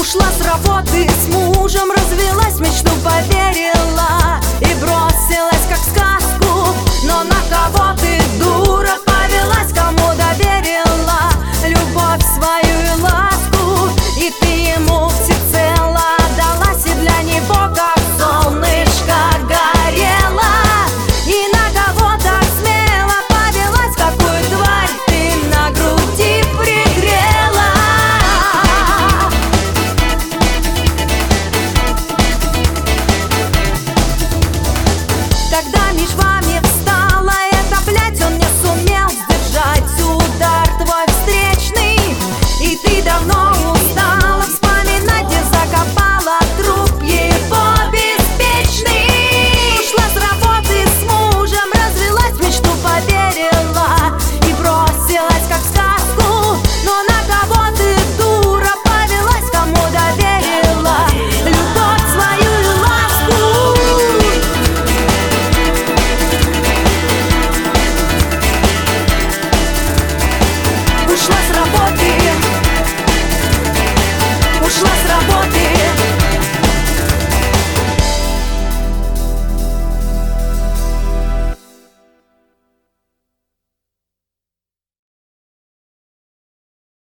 ушла с работы, с мужем развелась, в мечту поверила и бросилась как в сказку. Но на кого ты